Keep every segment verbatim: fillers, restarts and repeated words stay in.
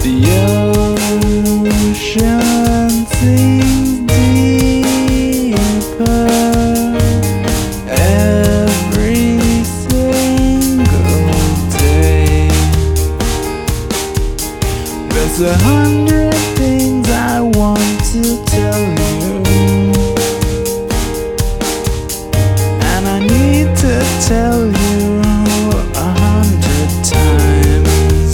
The ocean sinks deeper every single day. There's a hundred things I want to tell you, and I need to tell you a hundred times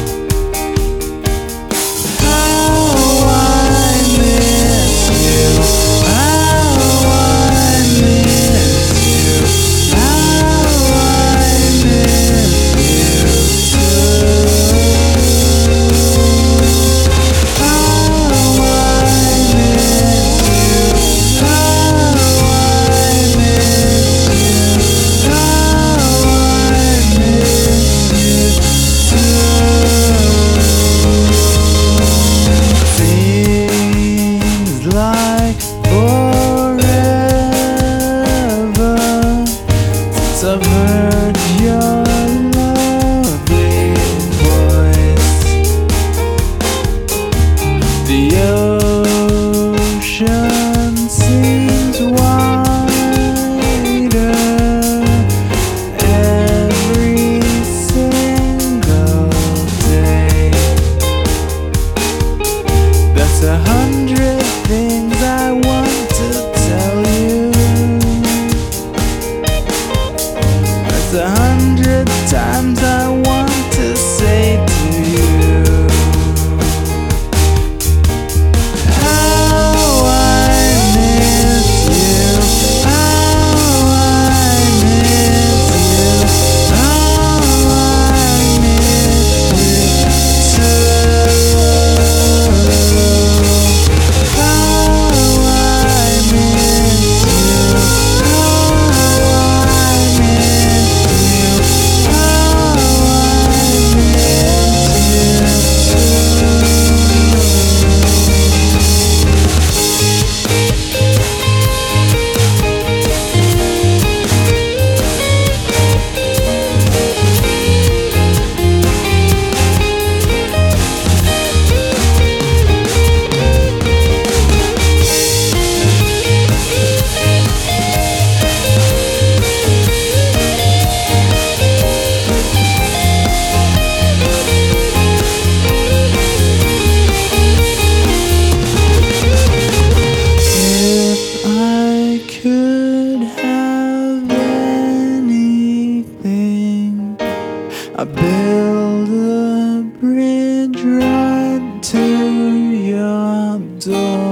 how I miss you, how I miss you, how I miss you too. How I miss you, how I miss you, how I miss you too. Seems like forever since I've heard your lovely voice. The ocean seems wider every single day. That's a hundred things I want to tell you. That's a hundred times I want to say to you how I miss you, how I miss you, how I miss you too. How I miss you, how I miss you, how I miss you If I could have anything, I'd build a bridge right to your door.